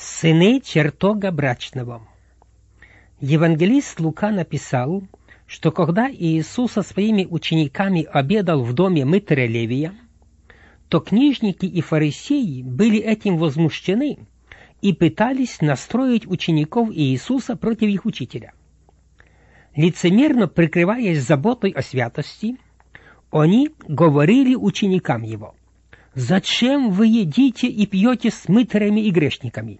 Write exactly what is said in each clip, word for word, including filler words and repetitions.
Сыны чертога брачного. Евангелист Лука написал, что когда Иисус со своими учениками обедал в доме мытаря Левия, то книжники и фарисеи были этим возмущены и пытались настроить учеников Иисуса против их учителя. Лицемерно прикрываясь заботой о святости, они говорили ученикам его: «Зачем вы едите и пьете с мытарями и грешниками?»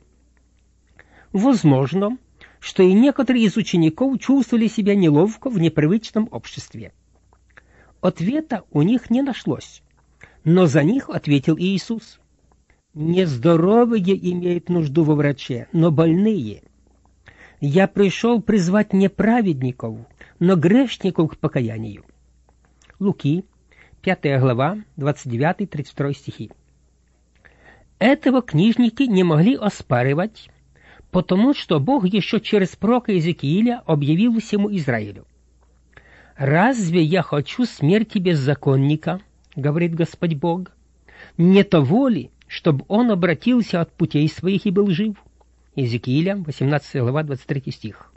Возможно, что и некоторые из учеников чувствовали себя неловко в непривычном обществе. Ответа у них не нашлось, но за них ответил Иисус: «Нездоровые имеют нужду во враче, но больные. Я пришел призвать не праведников, но грешников к покаянию». Луки, пятая глава, двадцать девятый тридцать второй стихи. Этого книжники не могли оспаривать, потому что Бог еще через пророка Иезекииля объявил всему Израилю: «Разве я хочу смерти беззаконника, — говорит Господь Бог, — не того ли, чтобы он обратился от путей своих и был жив?» Иезекииля, восемнадцатая глава, двадцать третий стих.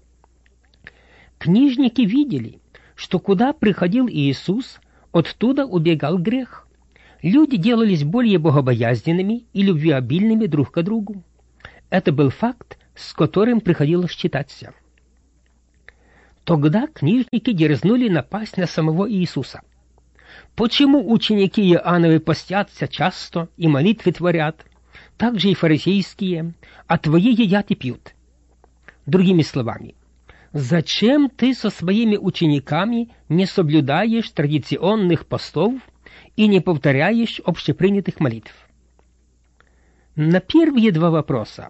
Книжники видели, что куда приходил Иисус, оттуда убегал грех. Люди делались более богобоязненными и любвеобильными друг к другу. Это был факт, с которым приходилось считаться. Тогда книжники дерзнули напасть на самого Иисуса. Почему ученики Иоанновы постятся часто и молитвы творят, так же и фарисейские, а твои едят и пьют? Другими словами, зачем ты со своими учениками не соблюдаешь традиционных постов и не повторяешь общепринятых молитв? На первые два вопроса,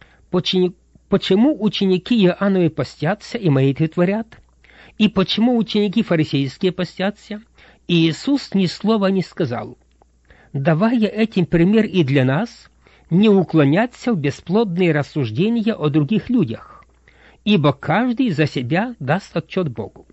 почему ученики Иоанновы постятся и молитвы творят, и почему ученики фарисейские постятся, Иисус ни слова не сказал, давая этим пример и для нас не уклоняться в бесплодные рассуждения о других людях, ибо каждый за себя даст отчет Богу.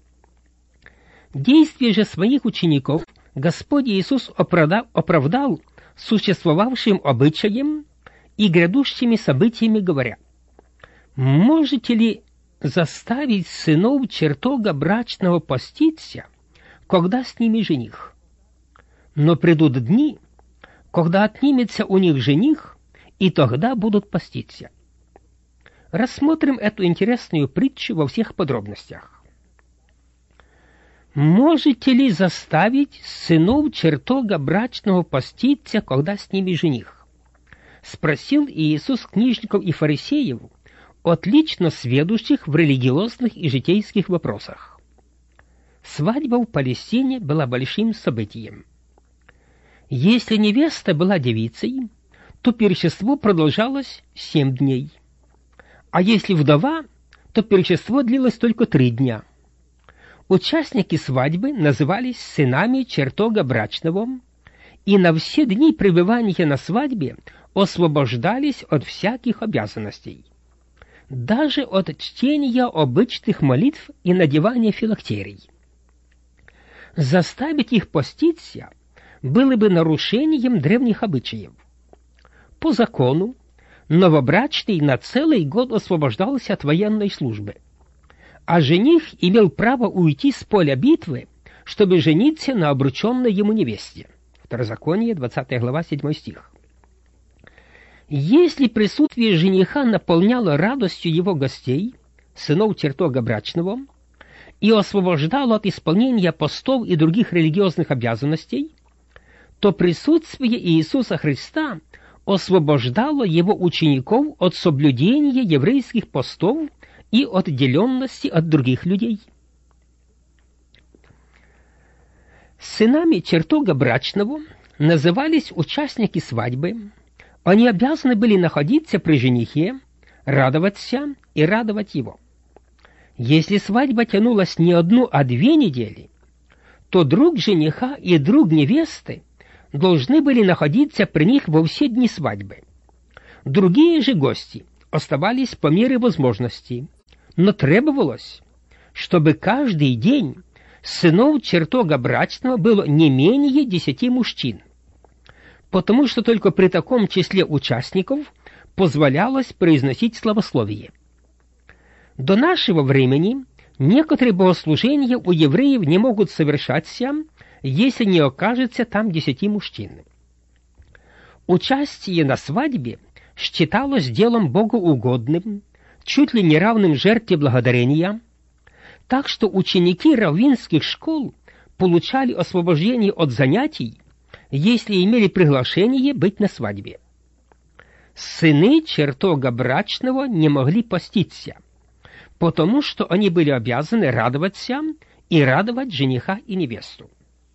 Действия же своих учеников Господь Иисус оправдал, оправдал существовавшим обычаем и грядущими событиями, говоря: «Можете ли заставить сынов чертога брачного поститься, когда с ними жених? Но придут дни, когда отнимется у них жених, и тогда будут поститься». Рассмотрим эту интересную притчу во всех подробностях. «Можете ли заставить сынов чертога брачного поститься, когда с ними жених?» — спросил Иисус книжников и фарисеев, отлично сведущих в религиозных и житейских вопросах. Свадьба в Палестине была большим событием. Если невеста была девицей, то пиршество продолжалось семь дней. А если вдова, то пиршество длилось только три дня. Участники свадьбы назывались сынами чертога брачного, и на все дни пребывания на свадьбе освобождались от всяких обязанностей, даже от чтения обычных молитв и надевания филактерий. Заставить их поститься было бы нарушением древних обычаев. По закону, новобрачный на целый год освобождался от военной службы, а жених имел право уйти с поля битвы, чтобы жениться на обрученной ему невесте. Второзаконие, двадцатая глава, седьмой стих. Если присутствие жениха наполняло радостью его гостей, сынов чертога брачного, и освобождало от исполнения постов и других религиозных обязанностей, то присутствие Иисуса Христа освобождало его учеников от соблюдения еврейских постов и от отделенности от других людей. Сынами чертога брачного назывались участники свадьбы. Они обязаны были находиться при женихе, радоваться и радовать его. Если свадьба тянулась не одну, а две недели, то друг жениха и друг невесты должны были находиться при них во все дни свадьбы. Другие же гости оставались по мере возможности, но требовалось, чтобы каждый день сынов чертога брачного было не менее десяти мужчин, потому что только при таком числе участников позволялось произносить славословие. До нашего времени некоторые богослужения у евреев не могут совершаться, если не окажется там десяти мужчин. Участие на свадьбе считалось делом богоугодным, чуть ли не равным жертве благодарения, так что ученики раввинских школ получали освобождение от занятий, если имели приглашение быть на свадьбе. Сыны чертога брачного не могли поститься, потому что они были обязаны радоваться и радовать жениха и невесту.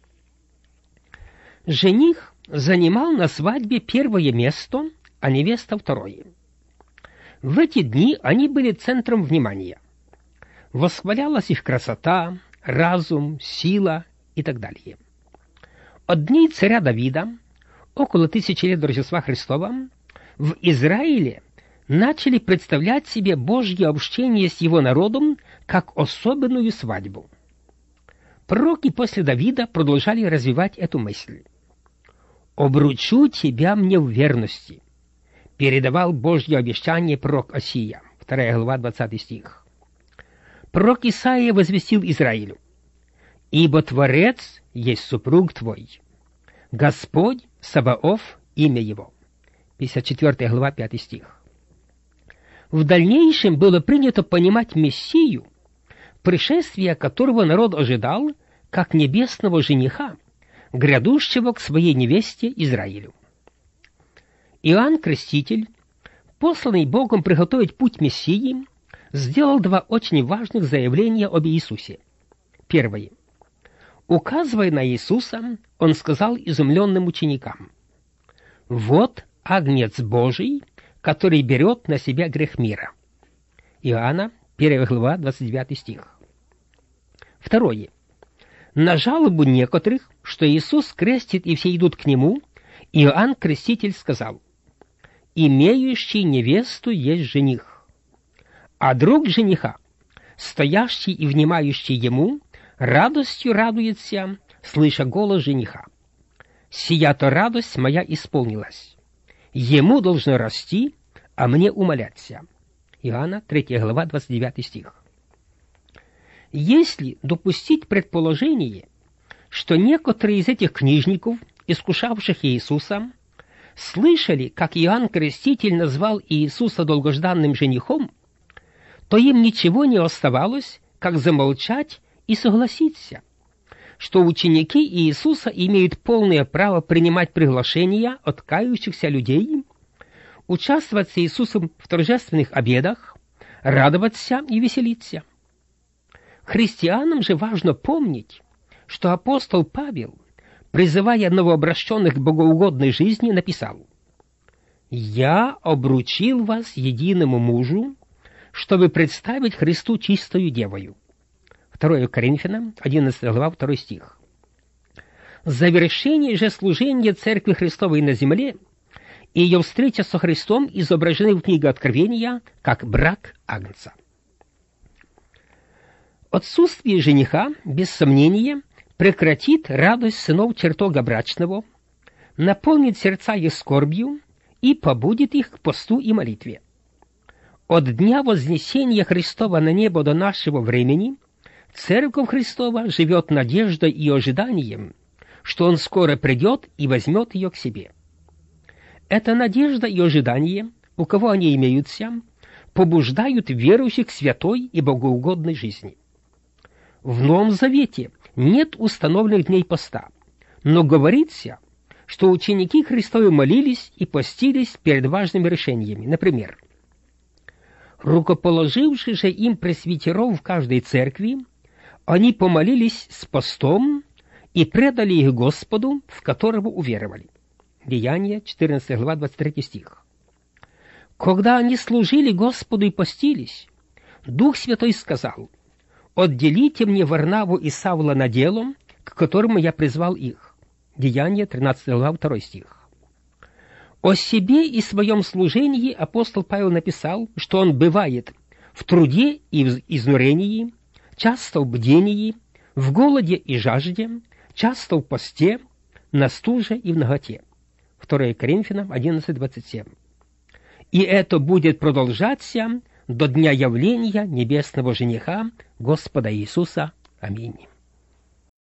Жених занимал на свадьбе первое место, а невеста второе. В эти дни они были центром внимания. Восхвалялась их красота, разум, сила и так далее. От дней царя Давида, около тысячи лет до Рождества Христова, в Израиле начали представлять себе Божье общение с его народом как особенную свадьбу. Пророки после Давида продолжали развивать эту мысль. «Обручу тебя мне в верности», передавал Божье обещание пророк Осия, вторая глава, двадцатый стих. Пророк Исаия возвестил Израилю: «Ибо Творец есть супруг твой, Господь Саваоф имя его». пятьдесят четвёртая глава, пятый стих. В дальнейшем было принято понимать Мессию, пришествие которого народ ожидал, как небесного жениха, грядущего к своей невесте Израилю. Иоанн Креститель, посланный Богом приготовить путь Мессии, сделал два очень важных заявления об Иисусе. Первое. Указывая на Иисуса, он сказал изумленным ученикам: «Вот Агнец Божий, который берет на себя грех мира». Иоанна, первая глава, двадцать девятый стих. Второе. На жалобу некоторых, что Иисус крестит и все идут к Нему, Иоанн Креститель сказал: «Имеющий невесту есть жених, а друг жениха, стоящий и внимающий ему, радостью радуется, слыша голос жениха. Сия-то радость моя исполнилась. Ему должно расти, а мне умоляться». Иоанна, третья глава, двадцать девятый стих. Если допустить предположение, что некоторые из этих книжников, искушавших Иисуса, слышали, как Иоанн Креститель назвал Иисуса долгожданным женихом, то им ничего не оставалось, как замолчать и согласиться, что ученики Иисуса имеют полное право принимать приглашения от кающихся людей, участвовать с Иисусом в торжественных обедах, радоваться и веселиться. Христианам же важно помнить, что апостол Павел, призывая новообращенных к богоугодной жизни, написал: «Я обручил вас единому мужу, чтобы представить Христу чистою девою». второе Коринфянам, одиннадцатая глава, второй стих. Завершение же служения Церкви Христовой на земле и ее встреча со Христом изображены в книге Откровения как брак Агнца. Отсутствие жениха, без сомнения, прекратит радость сынов чертога брачного, наполнит сердца их скорбью и побудит их к посту и молитве. От дня вознесения Христова на небо до нашего времени Церковь Христова живет надеждой и ожиданием, что Он скоро придет и возьмет ее к себе. Эта надежда и ожидание, у кого они имеются, побуждают верующих к святой и богоугодной жизни. В Новом Завете нет установленных дней поста, но говорится, что ученики Христовы молились и постились перед важными решениями. Например, рукоположивши же им пресвитеров в каждой церкви, они помолились с постом и предали их Господу, в которого уверовали. Деяния, четырнадцатая глава, двадцать третий стих. Когда они служили Господу и постились, Дух Святой сказал: «Отделите мне Варнаву и Савла на дело, к которому я призвал их». Деяния, тринадцатая глава, второй стих. О себе и своем служении апостол Павел написал, что он бывает в труде и в изнурении, часто в бдении, в голоде и жажде, часто в посте, на стуже и в наготе. второе Коринфянам одиннадцать двадцать семь. и это будет продолжаться до дня явления небесного жениха Господа Иисуса. Аминь.